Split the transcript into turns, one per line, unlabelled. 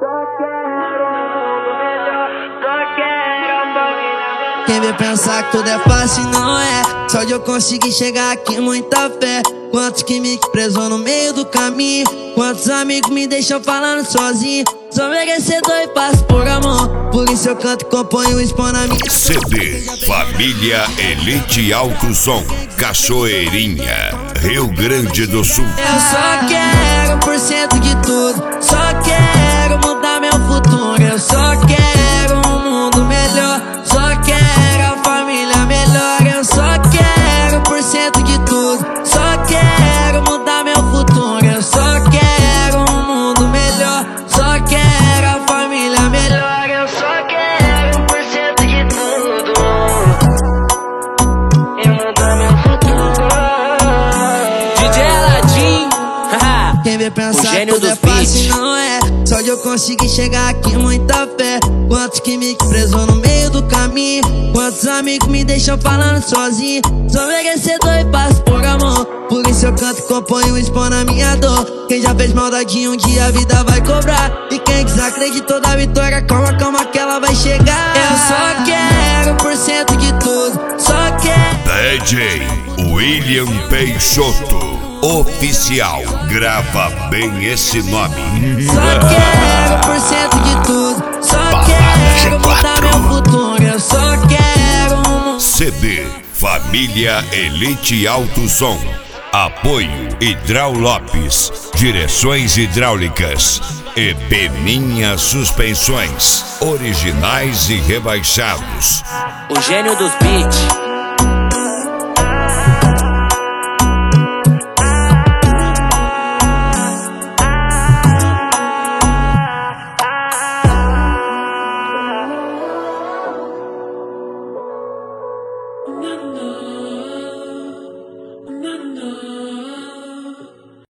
Quem vê pensar que tudo é fácil não é. Só de eu conseguir chegar aqui, muita fé. Quantos que me presou no meio do caminho. Quantos amigos me deixam falando sozinho. Sou merecedor e passo por amor. Por isso eu canto e componho, expondo a minha
CD Família Elite Alto Som, Cachoeirinha, Rio Grande do Sul.
Eu só quero 1% de tudo. Só quero mudar meu futuro. Eu só quero um mundo melhor. Só quero a família melhor. Eu só quero 1% de tudo. Só quero mudar meu futuro. Eu só quero um mundo melhor. Só quero a família melhor. Eu só quero 1% de tudo. E mudar meu futuro.
DJ Aladim,
Quem vê pensar que
gênio
tudo é
dos beats.
fácil não é. Só de eu conseguir chegar aqui, muita fé. Quantos que me presou no meio do caminho. Quantos amigos me deixam falando sozinho. Sou merecedor e passo por amor. Por isso eu canto e componho, expondo a minha dor. Quem já fez maldade um dia a vida vai cobrar. E quem desacreditou da vitória, calma, calma que ela vai chegar. Eu só quero 1% de tudo. Só quero
DJ William Peixoto Oficial. Grava bem esse nome.
Só quero 1% de tudo. Só quero mudar meu futuro. Eu só quero um
CD Família Elite Alto Som. Apoio Hidral Lopes, direções hidráulicas e Beninha Suspensões, originais e rebaixados.
o gênio dos beats.